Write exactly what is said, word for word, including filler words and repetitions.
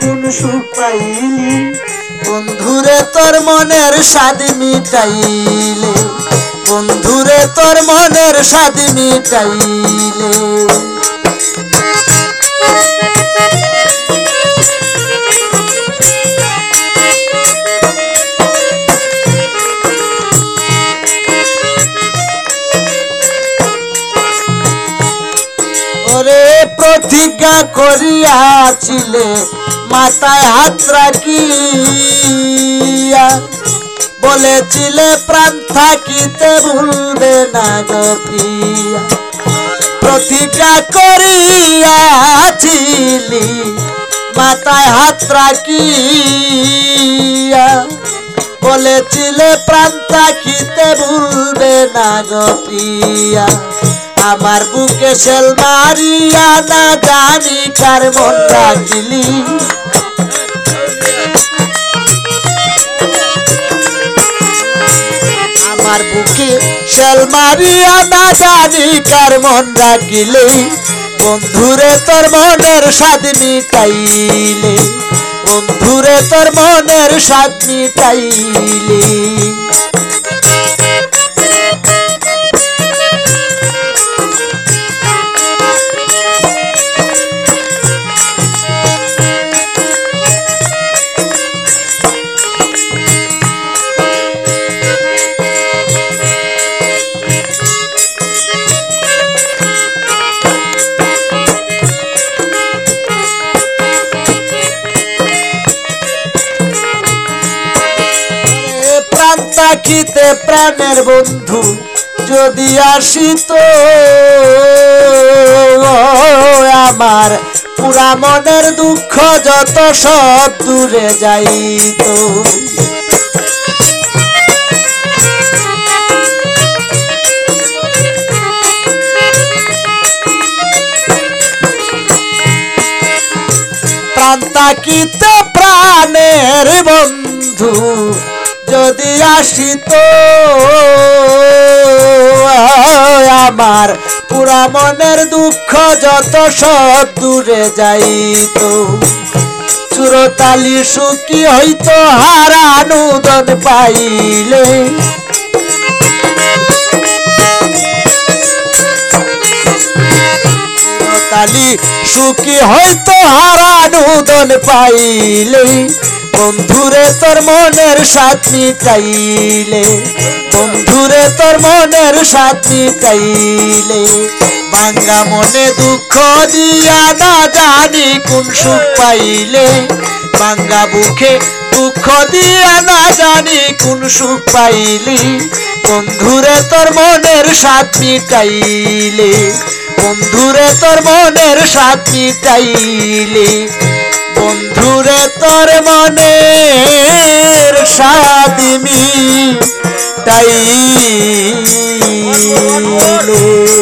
কোন সুখ পাইলি বন্ধুরে তোর মনের স্বাদ মিটাইলে বন্ধুরে তোর মনের স্বাদ মিটাইলে ওরে প্রতিজ্ঞা করিয়াছিলে মাথায় হাত রাখিয়া বলেছিলে প্রাণ থাকিতে ভুলবে না গো প্রিয়া প্রতিজ্ঞা করিয়াছিলি মাথায় হাত রাখিয়া বলেছিলে প্রাণ থাকিতে ভুলবে না গো প্রিয়া আমার বুকে সেল মারিয়া না জানি কার মন রাখিলি আমার বুকে সেল মারিয়া না জানি কার মন রাখিলে বন্ধুরে তোর মনের স্বাদ মিটাইলে বন্ধুরে তোর মনের স্বাদ মিটাইলে থাকিতে প্রাণের বন্ধু যদি আসিত আমার পুরা মনের দুঃখ যত সব দূরে যাইত প্রাণ থাকিতে প্রাণের বন্ধু যদি আসিত আমার পুরা মনের দুঃখ যত সব দূরে যাইত চুরতালি সুখী হইত হারানুদন পাইলে চুরতালি সুখী হইত হারানুদন পাইলে বন্ধুরে তোর মনের স্বাদ মিটাইলে বন্ধুরে তোর মনের স্বাদ মিটাইলে ভাঙ্গা মনে দুঃখ দিয়া না জানি কোন সুখ পাইলে ভাঙ্গা বুকে দুঃখ দিয়া না জানি কোন সুখ পাইলি বন্ধুরে তোর মনের স্বাদ মিটাইলে বন্ধুরে তোর মনের স্বাদ মিটাইলে বন্ধুরে তোর মনের স্বাদ মিটাইলে